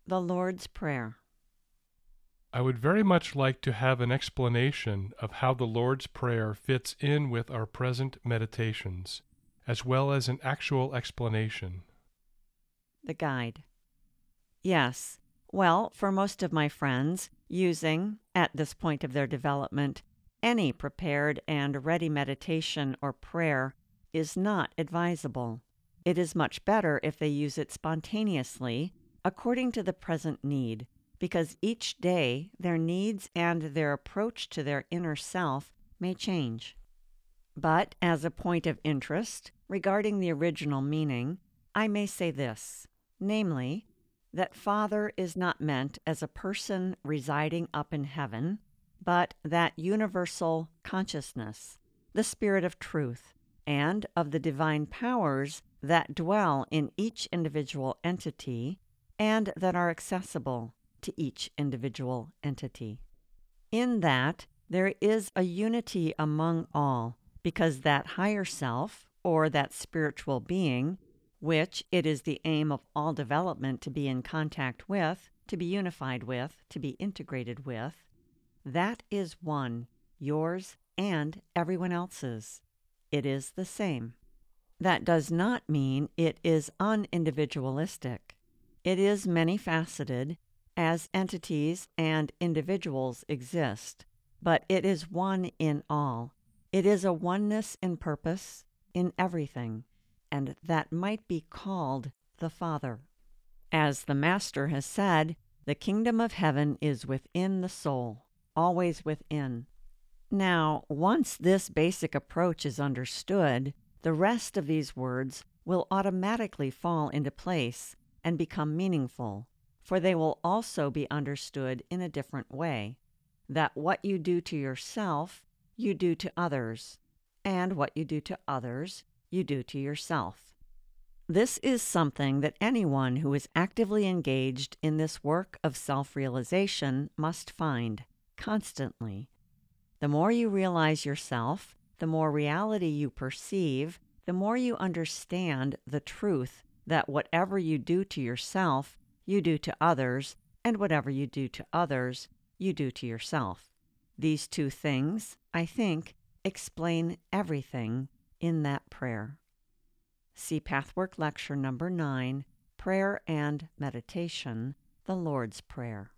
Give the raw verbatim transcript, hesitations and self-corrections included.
The Lord's Prayer. I would very much like to have an explanation of how the Lord's Prayer fits in with our present meditations, as well as an actual explanation. The Guide. Yes. Well, for most of my friends, using, at this point of their development, any prepared and ready meditation or prayer is not advisable. It is much better if they use it spontaneously, according to the present need, because each day their needs and their approach to their inner self may change. But as a point of interest regarding the original meaning, I may say this, namely, that Father is not meant as a person residing up in heaven, but that universal consciousness, the Spirit of truth, and of the divine powers that dwell in each individual entity and that are accessible to each individual entity. In that, there is a unity among all, because that higher self, or that spiritual being, which it is the aim of all development to be in contact with, to be unified with, to be integrated with, that is one, yours and everyone else's. It is the same. That does not mean it is unindividualistic. It is many-faceted, as entities and individuals exist, but it is one in all. It is a oneness in purpose, in everything, and that might be called the Father. As the Master has said, the kingdom of heaven is within the soul, always within. Now, once this basic approach is understood, the rest of these words will automatically fall into place and become meaningful, for they will also be understood in a different way, that what you do to yourself, you do to others, and what you do to others, you do to yourself. This is something that anyone who is actively engaged in this work of self-realization must find, constantly. The more you realize yourself, the more reality you perceive, the more you understand the truth that whatever you do to yourself, you do to others, and whatever you do to others, you do to yourself. These two things, I think, explain everything in that prayer. See Pathwork Lecture Number nine, Prayer and Meditation, the Lord's Prayer.